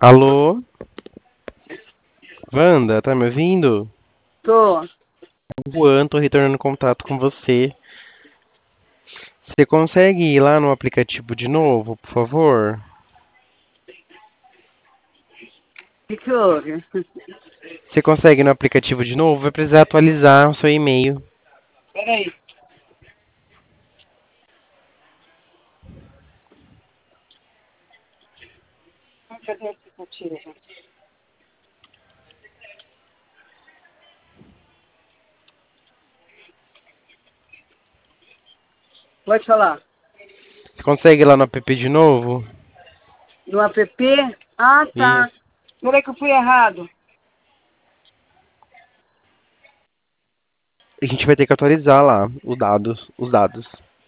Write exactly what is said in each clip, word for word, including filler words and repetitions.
Alô? Wanda, tá me ouvindo? Tô. Juan, tô retornando contato com você. Você consegue ir lá no aplicativo de novo, por favor? O que que houve? Você consegue ir no aplicativo de novo? Vai precisar atualizar o seu e-mail. Peraí. Cadê o aplicativo? Pode falar. Você consegue ir lá no app de novo? No app? Ah, tá. Isso. Peraí que eu fui errado. A gente vai ter que atualizar lá os dados, os dados.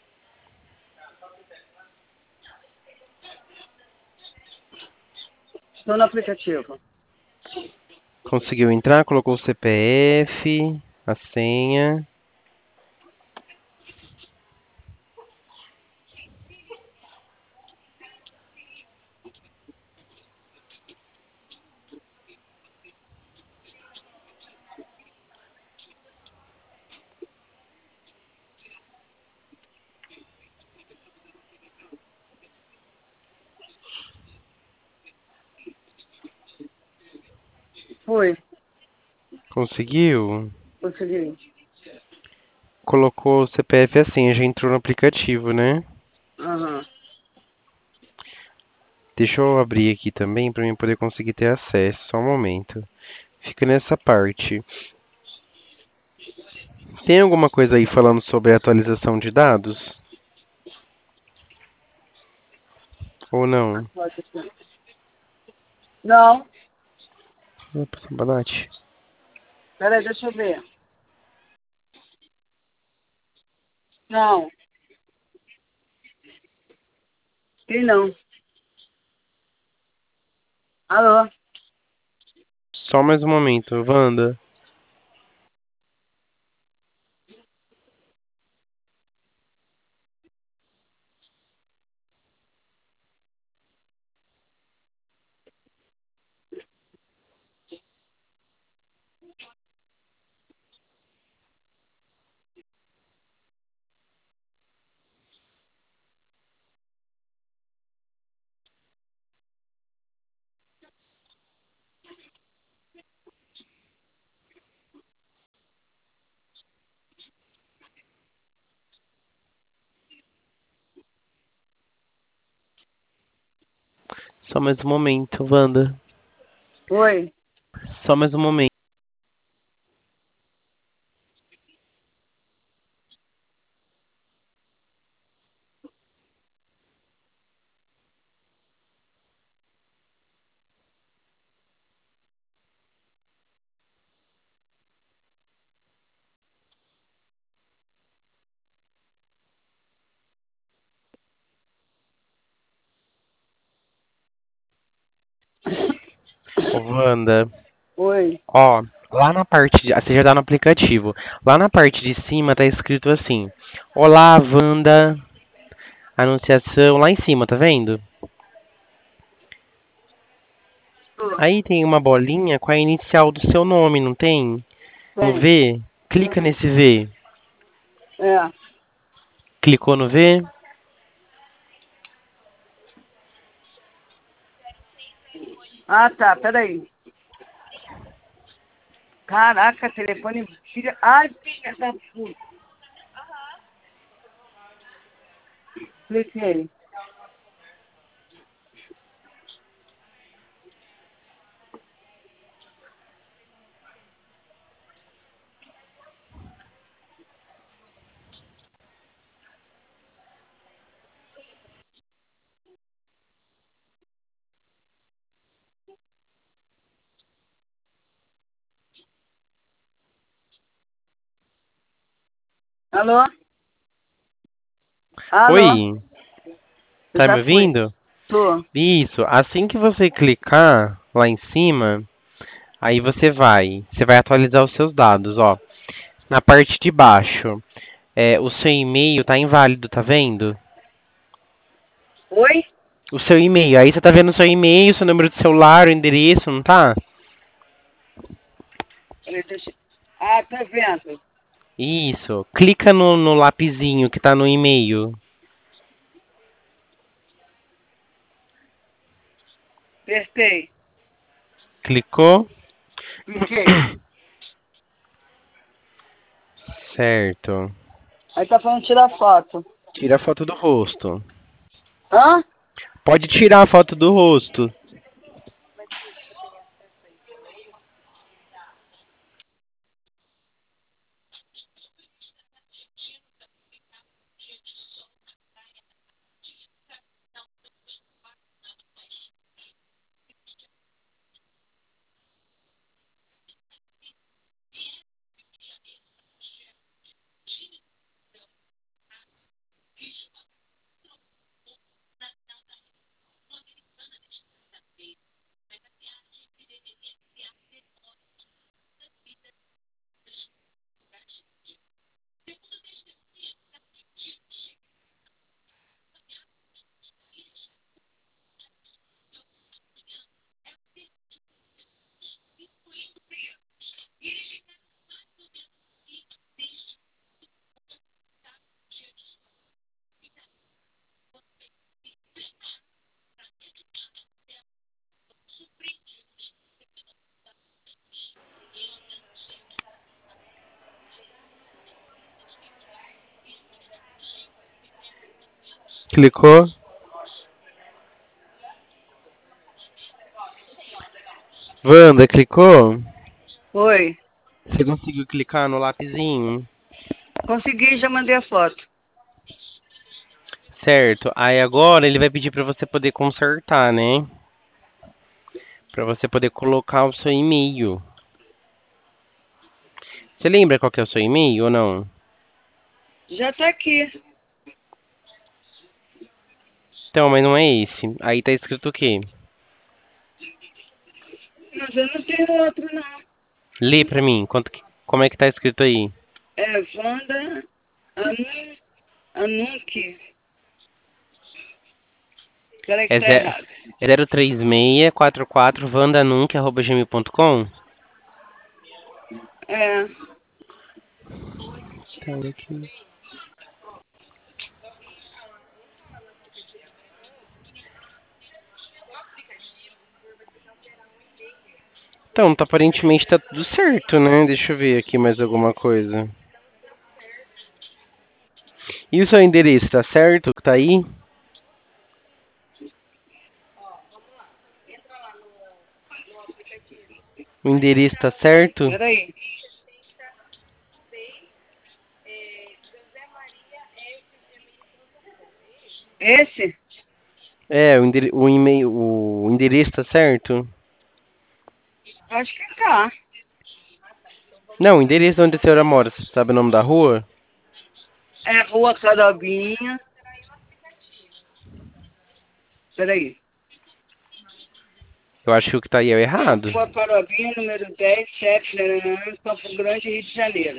Estou no aplicativo. Conseguiu entrar? Colocou o C P F, a senha. Fui. Conseguiu? Consegui. Colocou o C P F e a senha, já entrou no aplicativo, né? Aham. Deixa eu abrir aqui também para mim poder conseguir ter acesso. Só um momento. Fica nessa parte. Tem alguma coisa aí falando sobre a atualização de dados? Ou não? Pode ser. Não. Opa, Banate. Peraí, deixa eu ver. Não. Tem não. Alô? Só mais um momento, Wanda. Só mais um momento, Wanda. Oi. Só mais um momento. Ô, Wanda. Oi. Ó, lá na parte de... ah, você já tá no aplicativo. Lá na parte de cima tá escrito assim: Olá, Wanda. Anunciação. Lá em cima, tá vendo? Aí tem uma bolinha com a inicial do seu nome, não tem? Um Tem. V? Clica Uhum. nesse V. É. Clicou no V? Ah, tá. Peraí. Caraca, telefone... Filha... Ai, filha da puta. Cliquei. Alô? Alô? Oi, Eu tá me já fui. ouvindo? Tô. Isso, assim que você clicar lá em cima, aí você vai, você vai atualizar os seus dados, ó. Na parte de baixo, é, o seu e-mail tá inválido, tá vendo? Oi? O seu e-mail. Aí você tá vendo o seu e-mail, seu número de celular, o endereço, não tá? Peraí, deixa... Ah, tá vendo? Isso. Clica no, no lapisinho que tá no e-mail. Apertei. Clicou? Cliquei. Certo. Aí tá falando tirar foto. Tira a foto do rosto. Hã? Pode tirar a foto do rosto. Clicou? Wanda, clicou? Oi. Você conseguiu clicar no lapisinho? Consegui, já mandei a foto. Certo. Aí agora ele vai pedir pra você poder consertar, né? Pra você poder colocar o seu e-mail. Você lembra qual que é o seu e-mail ou não? Já tá aqui. Então, mas não é esse. Aí tá escrito o quê? Mas eu não tenho outro, não. Lê pra mim. Quanto que- como é que tá escrito aí? É Wanda Anu, Anunque. Peraí que É tá errado. zero três seis quatro quatro vandanunk arroba gmail ponto com? É. Tá aqui. Então, tá, aparentemente tá tudo certo, né? Deixa eu ver aqui mais alguma coisa. E o seu endereço, tá certo? Que tá aí? O endereço tá certo? Peraí. Esse? É, o, endere o e-mail, o endereço tá certo? Acho que tá. Não, o endereço onde a senhora mora, você sabe o nome da rua? É Rua Carobinha. Peraí. Eu acho que o que tá aí é o errado. Rua Carobinha, número dez, sete, Campo Grande, Rio de Janeiro.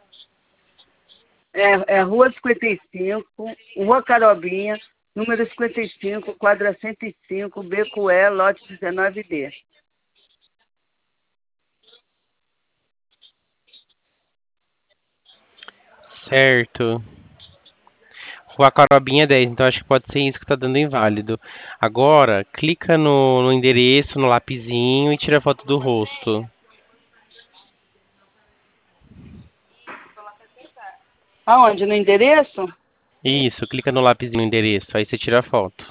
É, é Rua cinquenta e cinco, Rua Carobinha, número cinquenta e cinco, quadra cento e cinco, Beco E, lote dezenove D. Certo. Rua Carobinha dez, então acho que pode ser isso que tá dando inválido. Agora, clica no, no endereço, no lapisinho e tira a foto do rosto. Aonde? No endereço? Isso, clica no lapisinho no endereço, aí você tira a foto.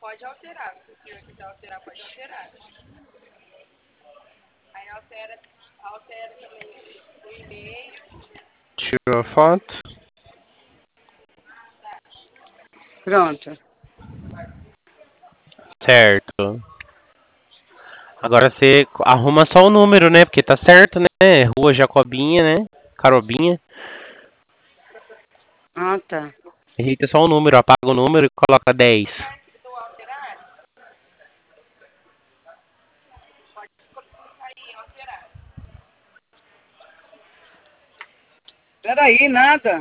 Tirou a foto? Pronto. Certo. Agora você arruma só o número, né? Porque tá certo, né? Rua Jacobinha, né? Carobinha. Ah, tá. Digita só o número, apaga o número e coloca dez. Peraí, nada.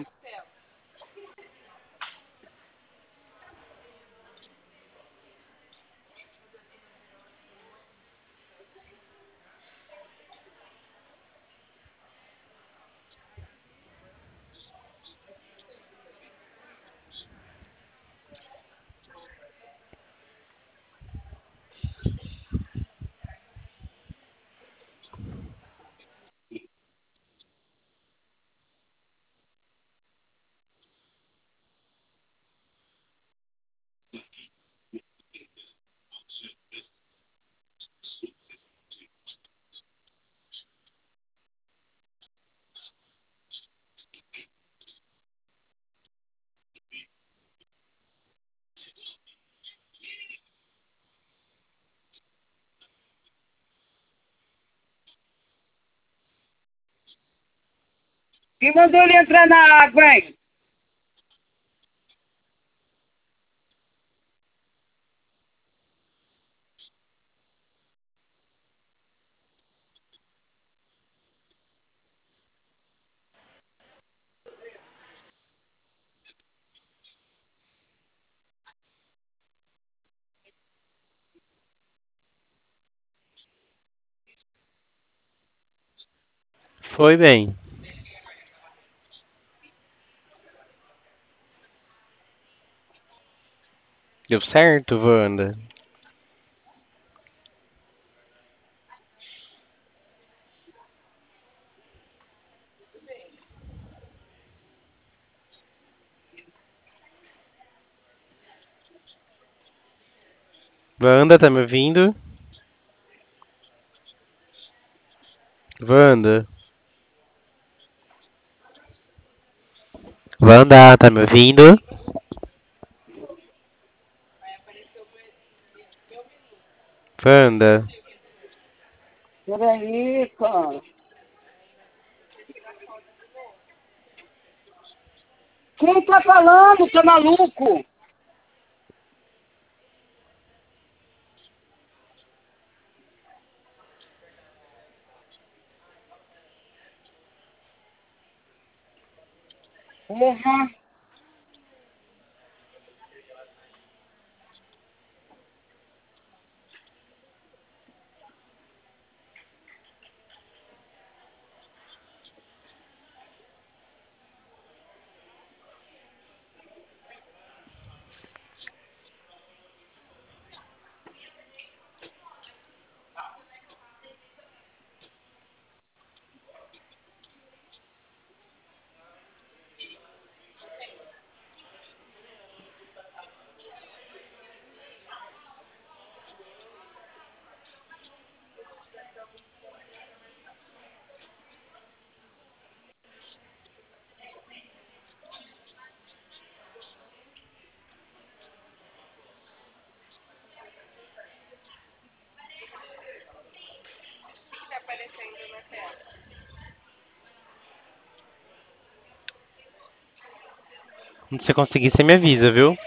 Quem mandou ele entrar na água, hein? Foi bem. Deu certo, Wanda? Wanda, tá me ouvindo? Wanda? Wanda, tá me ouvindo? Wanda? Peraí, cara. Quem tá falando, seu maluco? Porra. Quando você conseguir, você me avisa, viu?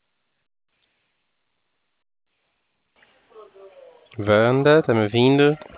Wanda, tá me ouvindo?